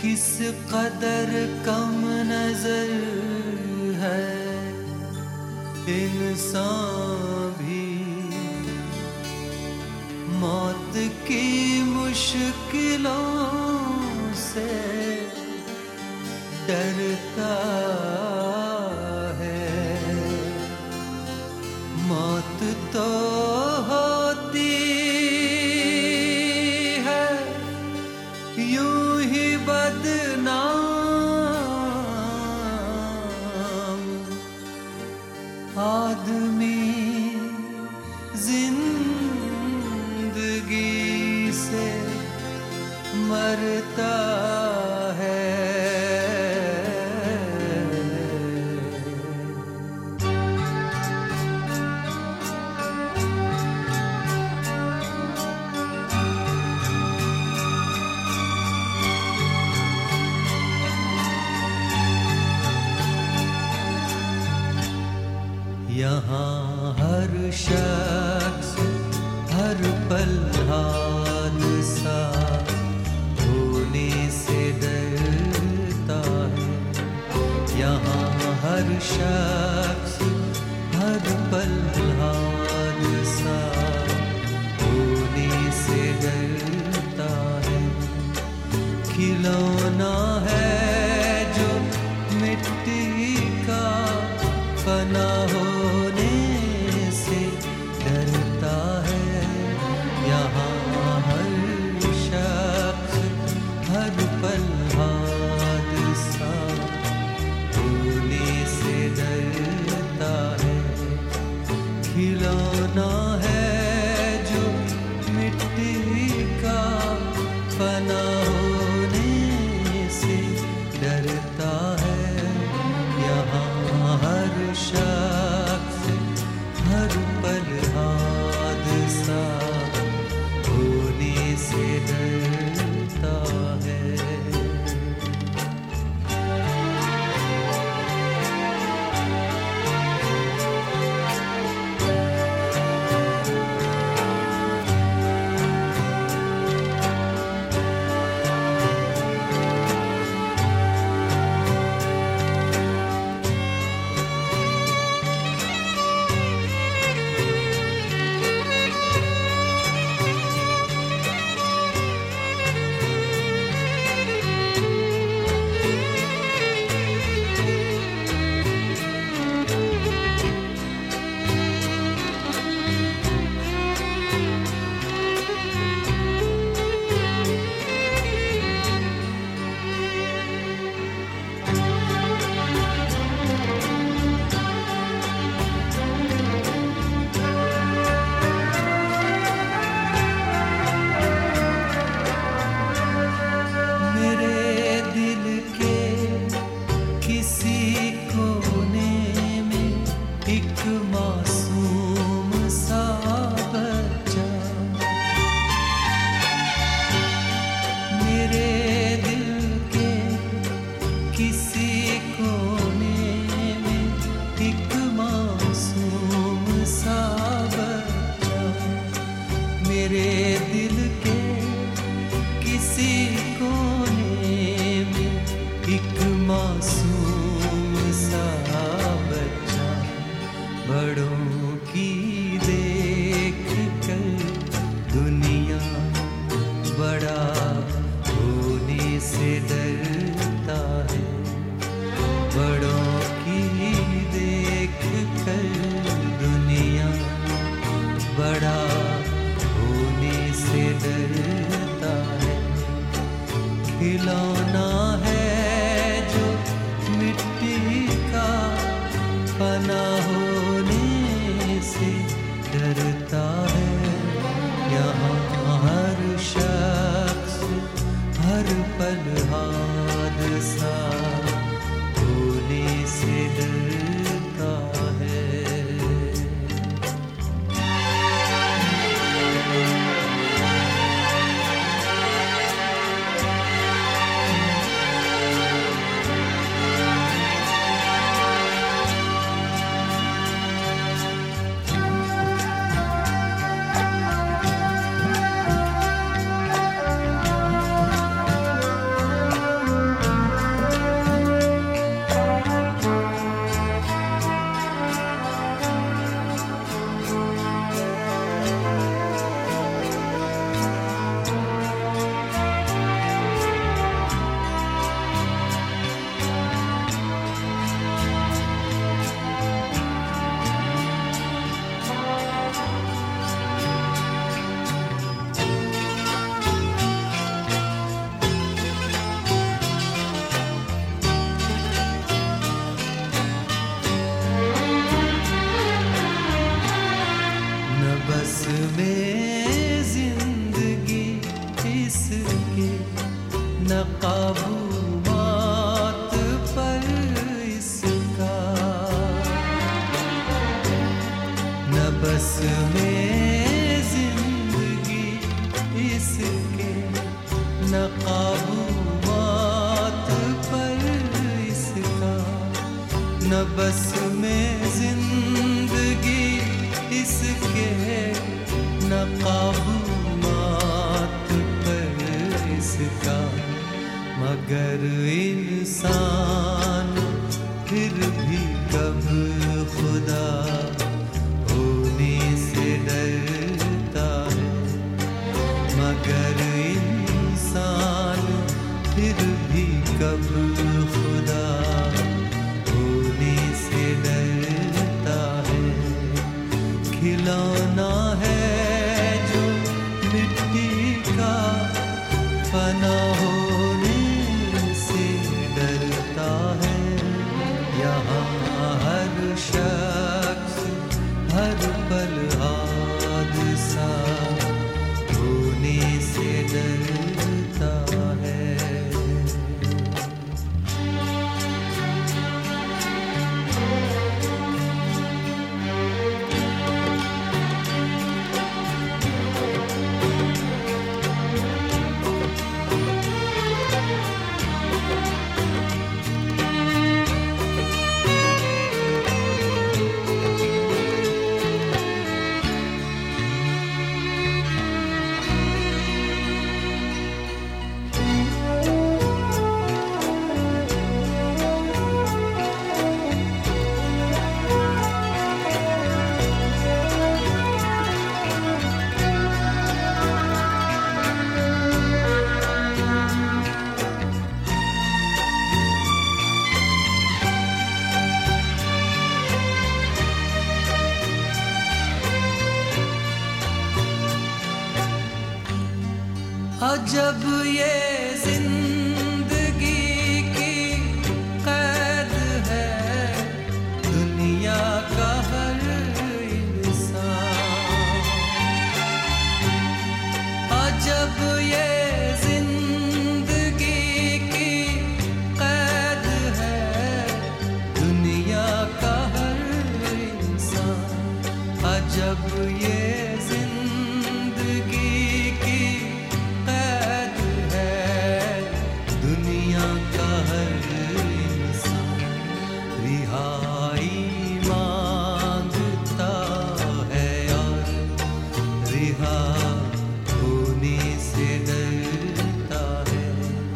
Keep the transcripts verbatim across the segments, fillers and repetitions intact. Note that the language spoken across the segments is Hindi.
किस कदर कम नजर है इंसान भी, मौत की मुश्किलों से डरता है। मौत तो होती है यूं ही बदनाम, आदमी जिंदगी से मरता है। यहाँ हर शख्स हर पल हादसा होने से डरता है। यहाँ हर शख्स हर पल हादसा होने से डरता है। खिलौना है जो मिट्टी का फना होने से डरता है। यहाँ हर शख्स हर पल हादसा होने से डरता है। खिलौना है जो मिट्टी का फना होने से डरता है। यहाँ हर शख्स हर पल हादसा होने से डरता है। मेरे दिल के किसी कोने में एक मासूम सा बच्चा, बड़ों की देख कर दुनिया बड़ा होने से डरता है। बड़ों की देख कर दुनिया बड़ा होने से डरता है। खिलौना है जो मिट्टी का फना होने से डरता है। यहाँ हर शख्स हर पल हादसा होने से डरता है। न काबू मौत पर इसका, न बस में जिंदगी इसके, न काबू मौत पर इसका, न बस में जिंदगी इसके, न काबू मौत पर इसका। मगर इंसान फिर भी कब खुदा होने से डरता है, मगर इंसान फिर भी कब खुदा होने से डरता है। खिलौना है जो मिट्टी का, फना होने से डरता है। यहाँ हर शख्स हर पल हादसा होने से डरता है। अजब ये जिंदगी की कैद है, दुनिया का हर इंसान। अजब ये जिंदगी की कैद है, दुनिया का हर इंसान। अजब ये जिंदगी की कैद है, दुनिया का हर इंसान। रिहाई मांगता है और रिहा होने से डरता है।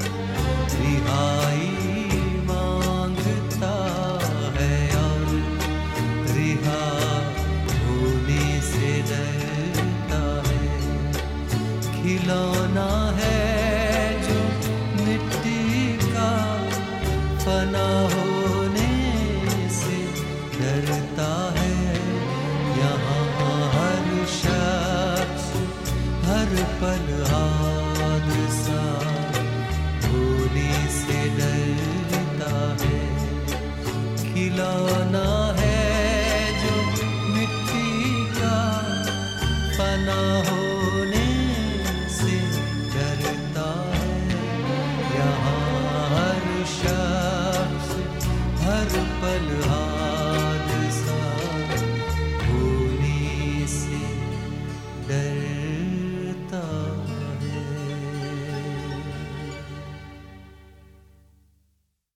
रिहाई मांगता है और रिहा होने से डरता है। खिलौना है जो मिट्टी का, फना होने से डरता है। यहाँ हर शख्स हर पल हादसा होने से डरता है। खिलौना है जो मिट्टी का, फना होने से डरता है। यहाँ हर शख्स हर पल